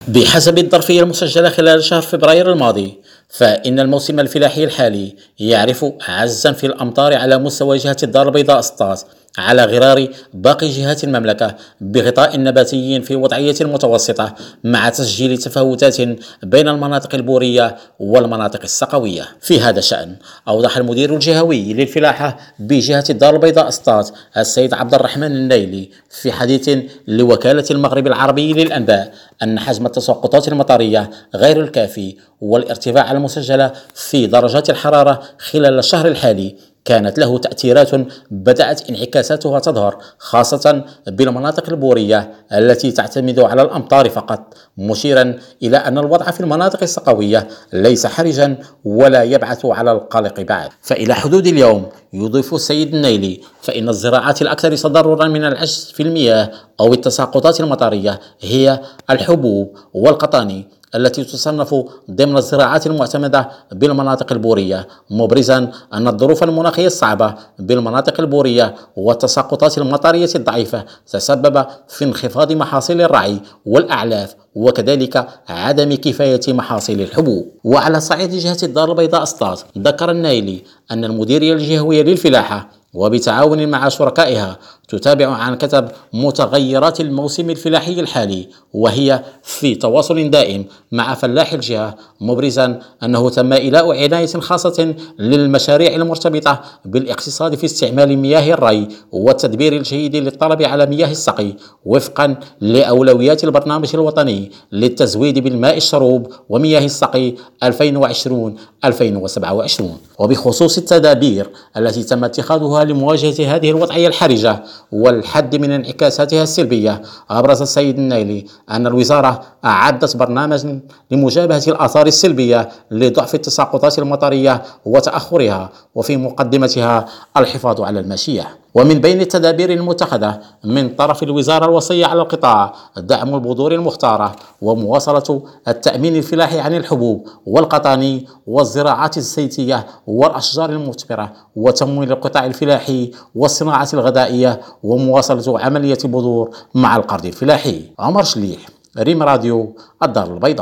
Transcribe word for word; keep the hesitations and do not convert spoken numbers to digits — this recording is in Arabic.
بحسب الظرفية المسجلة خلال شهر فبراير الماضي، فإن الموسم الفلاحي الحالي يعرف عجزا في الأمطار على مستوى جهة الدار البيضاء أسطات، على غرار باقي جهات المملكة، بغطاء نباتي في وضعية متوسطة، مع تسجيل تفاوتات بين المناطق البورية والمناطق السقوية. في هذا الشأن، أوضح المدير الجهوي للفلاحة بجهة الدار البيضاء أسطات السيد عبد الرحمن النيلي في حديث لوكالة المغرب العربي للأنباء أن حجم التساقطات المطرية غير الكافي والارتفاع المسجل في درجات الحرارة خلال الشهر الحالي كانت له تأثيرات بدأت انعكاساتها تظهر، خاصة بالمناطق البورية التي تعتمد على الأمطار فقط، مشيرا إلى أن الوضع في المناطق السقوية ليس حرجا ولا يبعث على القلق بعد. فإلى حدود اليوم، يضيف السيد النيلي، فإن الزراعات الأكثر تضررا من العجز في المياه أو التساقطات المطرية هي الحبوب والقطاني التي تصنف ضمن الزراعات المعتمدة بالمناطق البورية، مبرزا أن الظروف المناخية الصعبة بالمناطق البورية والتساقطات المطرية الضعيفة تسبب في انخفاض محاصيل الرعي والأعلاف، وكذلك عدم كفاية محاصيل الحبوب. وعلى صعيد جهة الدار البيضاء أسطات، ذكر النايلي أن المديرية الجهوية للفلاحة وبتعاون مع شركائها تتابع عن كتب متغيرات الموسم الفلاحي الحالي، وهي في تواصل دائم مع فلاحي الجهة، مبرزا أنه تم إيلاء عناية خاصة للمشاريع المرتبطة بالاقتصاد في استعمال مياه الري والتدبير الجيد للطلب على مياه السقي وفقا لأولويات البرنامج الوطني للتزويد بالماء الشروب ومياه السقي ألفين وعشرين ألفين وسبعة وعشرين. وبخصوص التدابير التي تم اتخاذها لمواجهة هذه الوضعية الحرجة والحد من انعكاساتها السلبية، أبرز السيد النيلي أن الوزارة أعدت برنامج لمجابهة الآثار السلبية لضعف التساقطات المطرية وتأخرها، وفي مقدمتها الحفاظ على الماشية. ومن بين التدابير المتخذة من طرف الوزارة الوصية على القطاع دعم البذور المختارة ومواصلة التأمين الفلاحي عن الحبوب والقطاني والزراعات الزيتية والأشجار المثمرة، وتمويل القطاع الفلاحي والصناعة الغذائية، ومواصلة عملية بذور مع القرض الفلاحي. عمر شليح، ريم راديو، الدار البيضاء.